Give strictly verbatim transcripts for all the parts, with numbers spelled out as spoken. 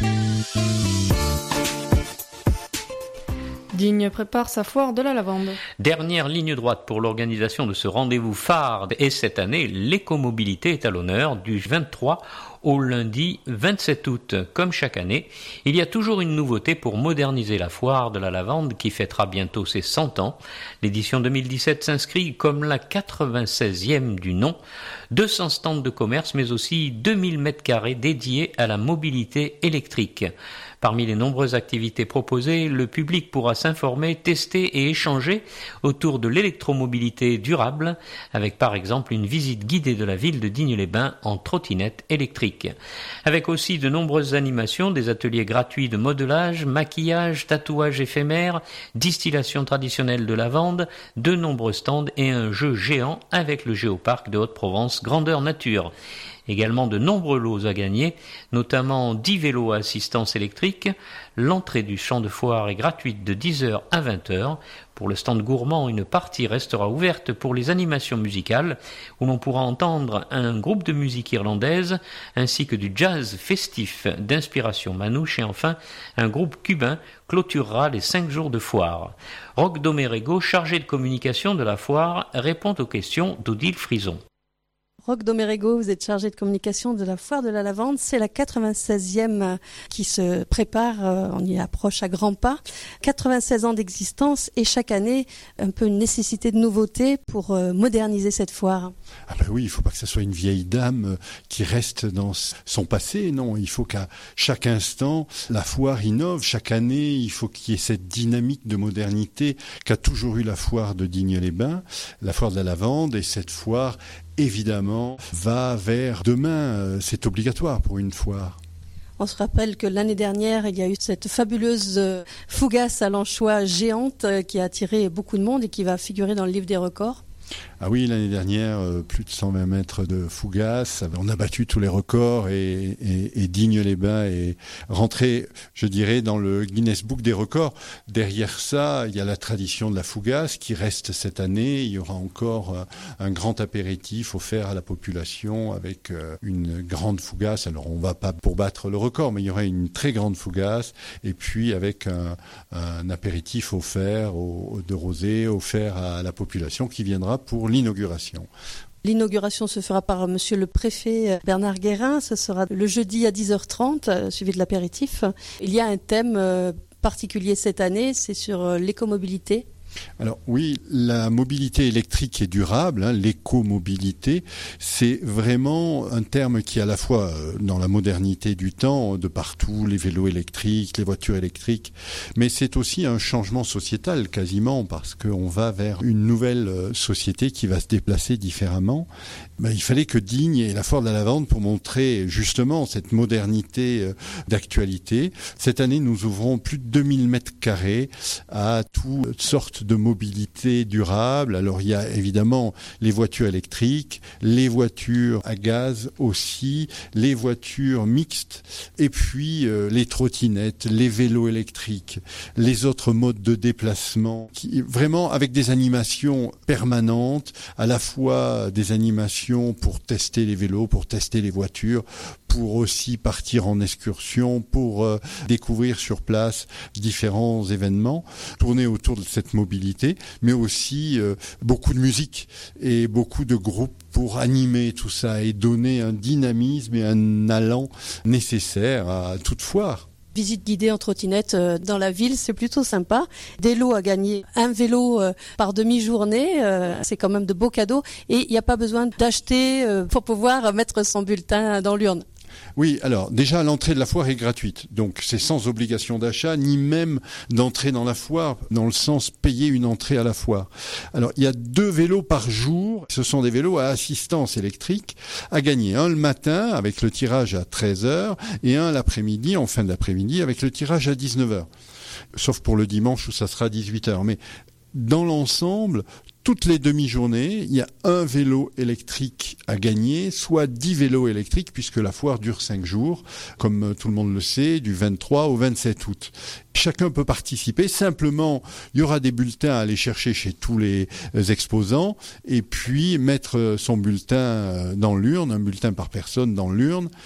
Digne prépare sa foire de la lavande. Dernière ligne droite pour l'organisation de ce rendez-vous phare. Et cette année, l'écomobilité est à l'honneur du vingt-trois au lundi vingt-sept août. Comme chaque année, il y a toujours une nouveauté pour moderniser la foire de la lavande qui fêtera bientôt ses cent ans. L'édition deux mille dix-sept s'inscrit comme la quatre-vingt-seizième du nom. deux cents stands de commerce, mais aussi deux mille mètres carrés dédiés à la mobilité électrique. Parmi les nombreuses activités proposées, le public pourra s'informer, tester et échanger autour de l'électromobilité durable, avec par exemple une visite guidée de la ville de Digne-les-Bains en trottinette électrique. Avec aussi de nombreuses animations, des ateliers gratuits de modelage, maquillage, tatouage éphémère, distillation traditionnelle de lavande, de nombreux stands et un jeu géant avec le Géoparc de Haute-Provence grandeur nature. Également de nombreux lots à gagner, notamment dix vélos à assistance électrique. L'entrée du champ de foire est gratuite de dix heures à vingt heures. Pour le stand gourmand, une partie restera ouverte pour les animations musicales, où l'on pourra entendre un groupe de musique irlandaise, ainsi que du jazz festif d'inspiration manouche, et enfin, un groupe cubain clôturera les cinq jours de foire. Roch Domerego, chargé de communication de la foire, répond aux questions d'Odile Frison. Roch Domerego, vous êtes chargé de communication de la foire de la lavande. C'est la quatre-vingt-seizième qui se prépare, on y approche à grands pas. quatre-vingt-seize ans d'existence et chaque année, un peu une nécessité de nouveauté pour moderniser cette foire. Ah ben oui, il ne faut pas que ce soit une vieille dame qui reste dans son passé. Non, il faut qu'à chaque instant, la foire innove. Chaque année, il faut qu'il y ait cette dynamique de modernité qu'a toujours eu la foire de Digne-les-Bains, la foire de la lavande, et cette foire évidemment, va vers demain. C'est obligatoire pour une foire. On se rappelle que l'année dernière, il y a eu cette fabuleuse fougasse à l'anchois géante qui a attiré beaucoup de monde et qui va figurer dans le livre des records. Ah oui, l'année dernière, euh, plus de cent vingt mètres de fougasse. On a battu tous les records et, et, et Digne-les-Bains est rentré, je dirais, dans le Guinness Book des records. Derrière ça, il y a la tradition de la fougasse qui reste cette année. Il y aura encore euh, un grand apéritif offert à la population avec euh, une grande fougasse. Alors, on ne va pas pour battre le record, mais il y aura une très grande fougasse et puis avec un, un apéritif offert au, de rosé, offert à la population qui viendra pour l'inauguration. L'inauguration se fera par monsieur le préfet Bernard Guérin. Ce sera le jeudi à dix heures trente, suivi de l'apéritif. Il y a un thème particulier cette année, c'est sur l'écomobilité. Alors oui, la mobilité électrique est durable, hein, l'écomobilité, c'est vraiment un terme qui est à la fois euh, dans la modernité du temps, de partout, les vélos électriques, les voitures électriques, mais c'est aussi un changement sociétal quasiment, parce qu'on va vers une nouvelle euh, société qui va se déplacer différemment. Ben, il fallait que Digne ait la foire de la lavande pour montrer justement cette modernité euh, d'actualité. Cette année, nous ouvrons plus de deux mille mètres carrés à toutes sortes de mobilité durable. Alors il y a évidemment les voitures électriques, les voitures à gaz aussi, les voitures mixtes et puis euh, les trottinettes, les vélos électriques, les autres modes de déplacement, qui, vraiment avec des animations permanentes, à la fois des animations pour tester les vélos, pour tester les voitures, pour aussi partir en excursion, pour euh, découvrir sur place différents événements, tourner autour de cette mobilité, mais aussi euh, beaucoup de musique et beaucoup de groupes pour animer tout ça et donner un dynamisme et un allant nécessaire à toute foire. Visite guidée en trottinette euh, dans la ville, c'est plutôt sympa. Des lots à gagner, un vélo euh, par demi-journée, euh, c'est quand même de beaux cadeaux. Et il n'y a pas besoin d'acheter euh, pour pouvoir mettre son bulletin dans l'urne. Oui, alors déjà l'entrée de la foire est gratuite, donc c'est sans obligation d'achat, ni même d'entrer dans la foire, dans le sens payer une entrée à la foire. Alors il y a deux vélos par jour, ce sont des vélos à assistance électrique à gagner. Un le matin avec le tirage à treize heures et un l'après-midi, en fin d'après-midi, avec le tirage à dix-neuf heures. Sauf pour le dimanche où ça sera à dix-huit heures. Mais dans l'ensemble, toutes les demi-journées, il y a un vélo électrique à gagner, soit dix vélos électriques, puisque la foire dure cinq jours, comme tout le monde le sait, du vingt-trois au vingt-sept août. Chacun peut participer, simplement, il y aura des bulletins à aller chercher chez tous les exposants, et puis mettre son bulletin dans l'urne, un bulletin par personne dans l'urne,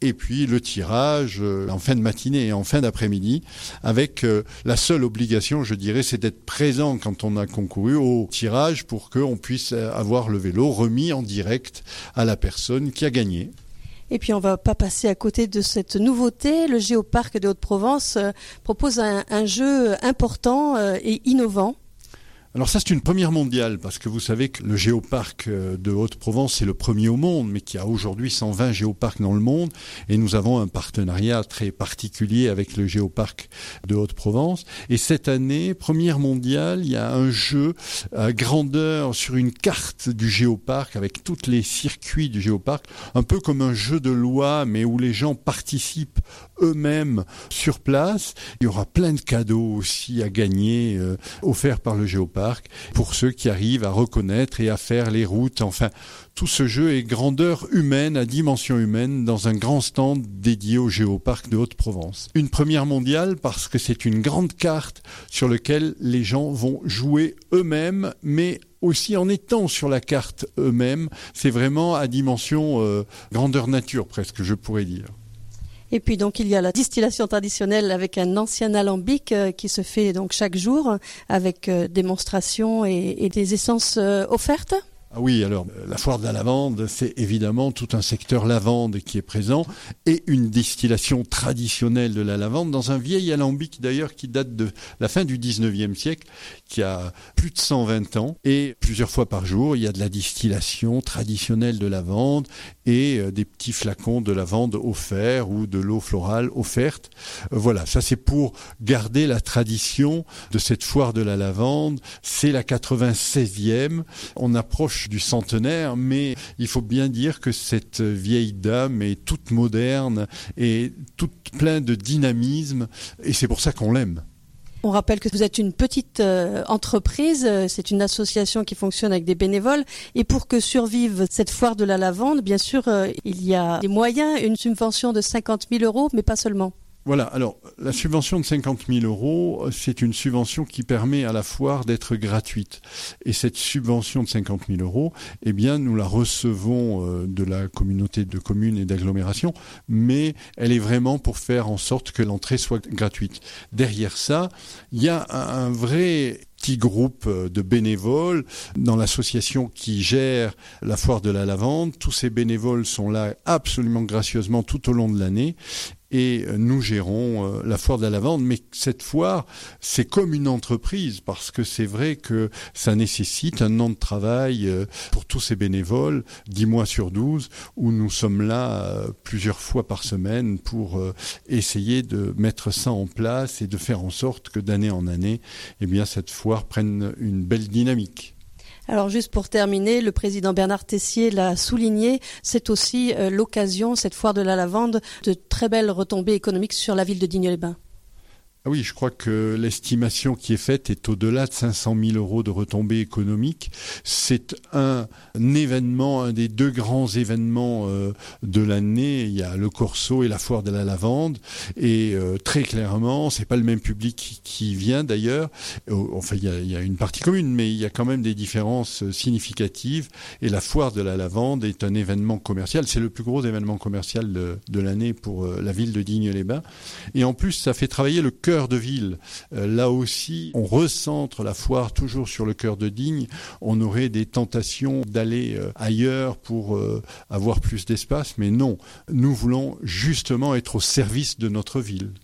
et puis le tirage euh, en fin de matinée et en fin d'après-midi, avec euh, la seule obligation, je dirais, c'est d'être présent quand on a concouru au tirage pour qu'on puisse avoir le vélo remis en direct à la personne qui a gagné. Et puis on ne va pas passer à côté de cette nouveauté. Le Géoparc de Haute-Provence euh, propose un, un jeu important euh, et innovant. Alors ça, c'est une première mondiale, parce que vous savez que le Géoparc de Haute-Provence, c'est le premier au monde, mais qu'il y a aujourd'hui cent vingt géoparcs dans le monde, et nous avons un partenariat très particulier avec le Géoparc de Haute-Provence. Et cette année, première mondiale, il y a un jeu à grandeur sur une carte du Géoparc, avec tous les circuits du Géoparc, un peu comme un jeu de loi, mais où les gens participent eux-mêmes sur place. Il y aura plein de cadeaux aussi à gagner, euh, offerts par le Géoparc, pour ceux qui arrivent à reconnaître et à faire les routes. Enfin, tout ce jeu est grandeur humaine, à dimension humaine, dans un grand stand dédié au Géoparc de Haute-Provence. Une première mondiale parce que c'est une grande carte sur laquelle les gens vont jouer eux-mêmes, mais aussi en étant sur la carte eux-mêmes. C'est vraiment à dimension euh, grandeur nature, presque, je pourrais dire. Et puis donc il y a la distillation traditionnelle avec un ancien alambic euh, qui se fait donc chaque jour avec euh, démonstration et, et des essences euh, offertes. Ah oui, alors la foire de la lavande, c'est évidemment tout un secteur lavande qui est présent et une distillation traditionnelle de la lavande dans un vieil alambic d'ailleurs qui date de la fin du dix-neuvième siècle, qui a plus de cent vingt ans. Et plusieurs fois par jour, il y a de la distillation traditionnelle de lavande et euh, des petits flacons de lavande offerts ou de l'eau florale offerte. Euh, voilà, ça c'est pour garder la tradition de cette foire de la lavande. C'est la quatre-vingt-seizième. On approche du centenaire, mais il faut bien dire que cette vieille dame est toute moderne et toute pleine de dynamisme, et c'est pour ça qu'on l'aime. On rappelle que vous êtes une petite euh, entreprise, c'est une association qui fonctionne avec des bénévoles, et pour que survive cette foire de la lavande, bien sûr, euh, il y a des moyens, une subvention de cinquante mille euros, mais pas seulement. Voilà, alors la subvention de cinquante mille euros, c'est une subvention qui permet à la foire d'être gratuite. Et cette subvention de cinquante mille euros, eh bien nous la recevons euh, de la communauté de communes et d'agglomération, mais elle est vraiment pour faire en sorte que l'entrée soit gratuite. Derrière ça, il y a un, un vrai petit groupe de bénévoles dans l'association qui gère la foire de la lavande. Tous ces bénévoles sont là absolument gracieusement tout au long de l'année. Et nous gérons la foire de la lavande, mais cette foire, c'est comme une entreprise, parce que c'est vrai que ça nécessite un an de travail pour tous ces bénévoles, dix mois sur douze, où nous sommes là plusieurs fois par semaine pour essayer de mettre ça en place et de faire en sorte que d'année en année, eh bien, cette foire prenne une belle dynamique. Alors juste pour terminer, le président Bernard Tessier l'a souligné, c'est aussi euh, l'occasion, cette foire de la lavande, de très belles retombées économiques sur la ville de Digne-les-Bains. Ah oui, je crois que l'estimation qui est faite est au-delà de cinq cent mille euros de retombées économiques. C'est un, un événement, un des deux grands événements euh, de l'année. Il y a le Corso et la foire de la lavande. Et euh, très clairement, c'est pas le même public qui, qui vient d'ailleurs. Enfin, il y, a, il y a une partie commune, mais il y a quand même des différences significatives. Et la foire de la lavande est un événement commercial. C'est le plus gros événement commercial de, de l'année pour euh, la ville de Digne-les-Bains. Et en plus, ça fait travailler le cœur de ville. Euh, là aussi, on recentre la foire toujours sur le cœur de Digne. On aurait des tentations d'aller euh, ailleurs pour euh, avoir plus d'espace, mais non. Nous voulons justement être au service de notre ville.